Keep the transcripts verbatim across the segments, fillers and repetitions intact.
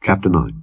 Chapter nine.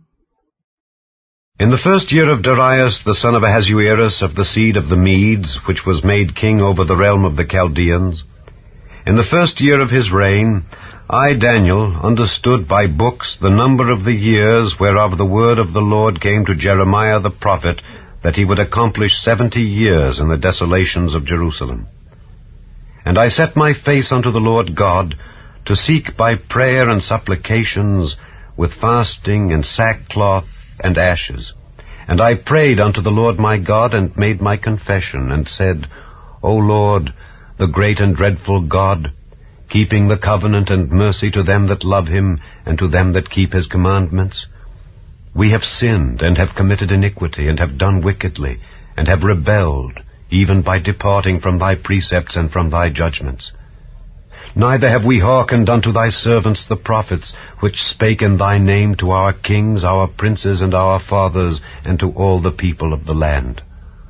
In the first year of Darius, the son of Ahasuerus, of the seed of the Medes, which was made king over the realm of the Chaldeans, in the first year of his reign, I, Daniel, understood by books the number of the years whereof the word of the Lord came to Jeremiah the prophet, that he would accomplish seventy years in the desolations of Jerusalem. And I set my face unto the Lord God, to seek by prayer and supplications, with fasting and sackcloth and ashes. And I prayed unto the Lord my God, and made my confession, and said, O Lord, the great and dreadful God, keeping the covenant and mercy to them that love him, and to them that keep his commandments, we have sinned, and have committed iniquity, and have done wickedly, and have rebelled, even by departing from thy precepts and from thy judgments. Neither have we hearkened unto thy servants the prophets, which spake in thy name to our kings, our princes, and our fathers, and to all the people of the land.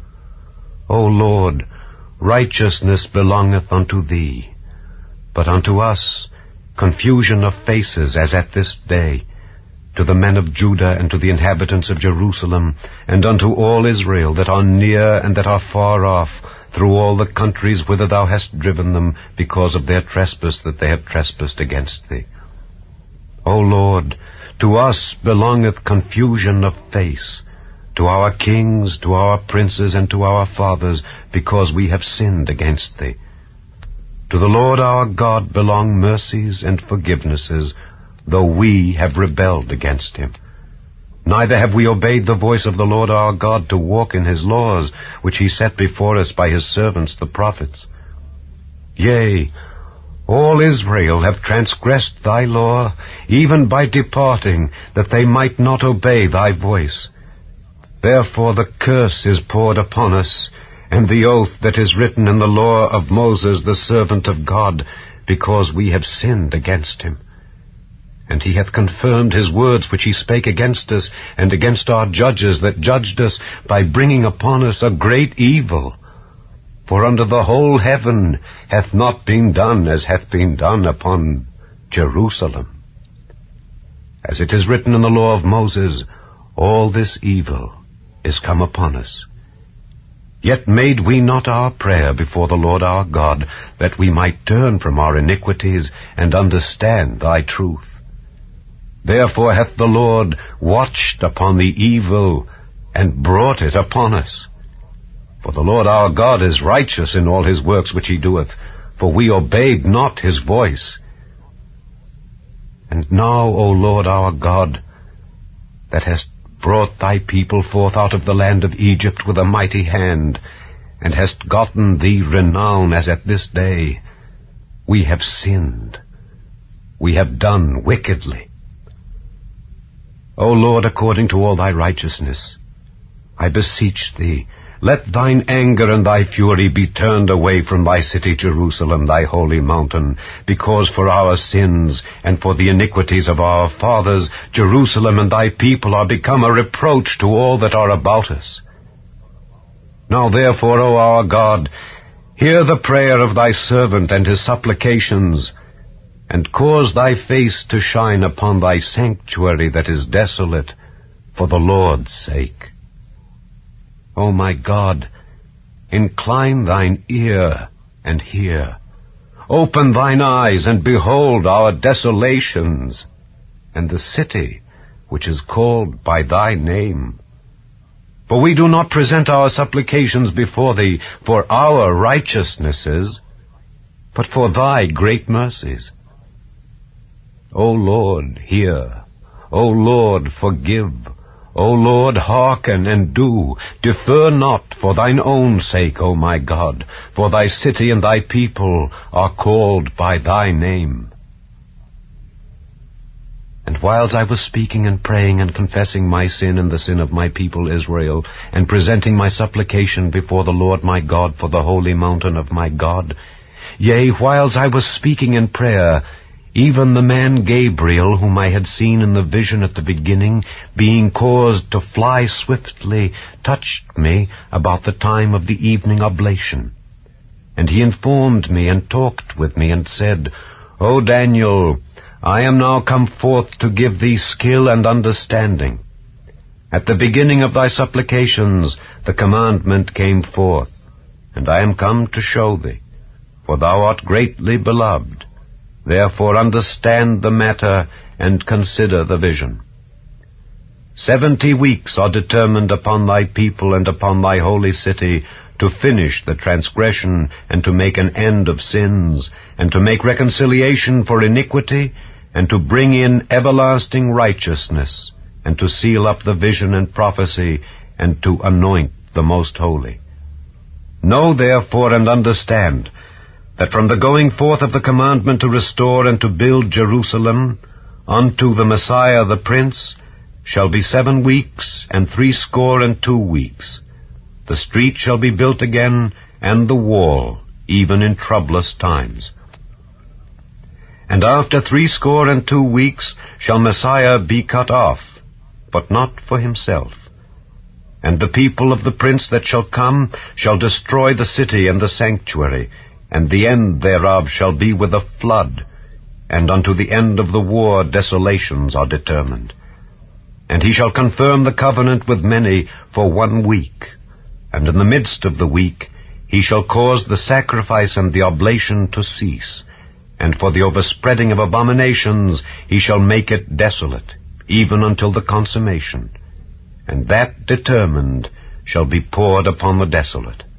O Lord, righteousness belongeth unto thee, but unto us confusion of faces, as at this day, to the men of Judah, and to the inhabitants of Jerusalem, and unto all Israel that are near and that are far off, through all the countries whither thou hast driven them, because of their trespass that they have trespassed against thee. O Lord, to us belongeth confusion of face, to our kings, to our princes, and to our fathers, because we have sinned against thee. To the Lord our God belong mercies and forgivenesses, though we have rebelled against him. Neither have we obeyed the voice of the Lord our God to walk in his laws, which he set before us by his servants the prophets. Yea, all Israel have transgressed thy law, even by departing, that they might not obey thy voice. Therefore the curse is poured upon us, and the oath that is written in the law of Moses the servant of God, because we have sinned against him. And he hath confirmed his words which he spake against us, and against our judges that judged us, by bringing upon us a great evil. For under the whole heaven hath not been done as hath been done upon Jerusalem. As it is written in the law of Moses, all this evil is come upon us. Yet made we not our prayer before the Lord our God, that we might turn from our iniquities, and understand thy truth. Therefore hath the Lord watched upon the evil, and brought it upon us. For the Lord our God is righteous in all his works which he doeth, for we obeyed not his voice. And now, O Lord our God, that hast brought thy people forth out of the land of Egypt with a mighty hand, and hast gotten thee renown as at this day, we have sinned, we have done wickedly. O Lord, according to all thy righteousness, I beseech thee, let thine anger and thy fury be turned away from thy city Jerusalem, thy holy mountain, because for our sins and for the iniquities of our fathers, Jerusalem and thy people are become a reproach to all that are about us. Now therefore, O our God, hear the prayer of thy servant and his supplications, and cause thy face to shine upon thy sanctuary that is desolate, for the Lord's sake. O my God, incline thine ear and hear. Open thine eyes and behold our desolations, and the city which is called by thy name. For we do not present our supplications before thee for our righteousnesses, but for thy great mercies. O Lord, hear. O Lord, forgive. O Lord, hearken and do. Defer not for thine own sake, O my God, for thy city and thy people are called by thy name. And whiles I was speaking and praying and confessing my sin and the sin of my people Israel, and presenting my supplication before the Lord my God for the holy mountain of my God, yea, whiles I was speaking in prayer, even the man Gabriel, whom I had seen in the vision at the beginning, being caused to fly swiftly, touched me about the time of the evening oblation. And he informed me and talked with me and said, O Daniel, I am now come forth to give thee skill and understanding. At the beginning of thy supplications the commandment came forth, and I am come to show thee, for thou art greatly beloved. Therefore understand the matter, and consider the vision. Seventy weeks are determined upon thy people and upon thy holy city, to finish the transgression, and to make an end of sins, and to make reconciliation for iniquity, and to bring in everlasting righteousness, and to seal up the vision and prophecy, and to anoint the most holy. Know therefore and understand, that from the going forth of the commandment to restore and to build Jerusalem, unto the Messiah the Prince, shall be seven weeks and threescore and two weeks. The street shall be built again, and the wall, even in troublous times. And after threescore and two weeks shall Messiah be cut off, but not for himself. And the people of the prince that shall come shall destroy the city and the sanctuary, and the end thereof shall be with a flood, and unto the end of the war desolations are determined. And he shall confirm the covenant with many for one week, and in the midst of the week he shall cause the sacrifice and the oblation to cease, and for the overspreading of abominations he shall make it desolate, even until the consummation, and that determined shall be poured upon the desolate.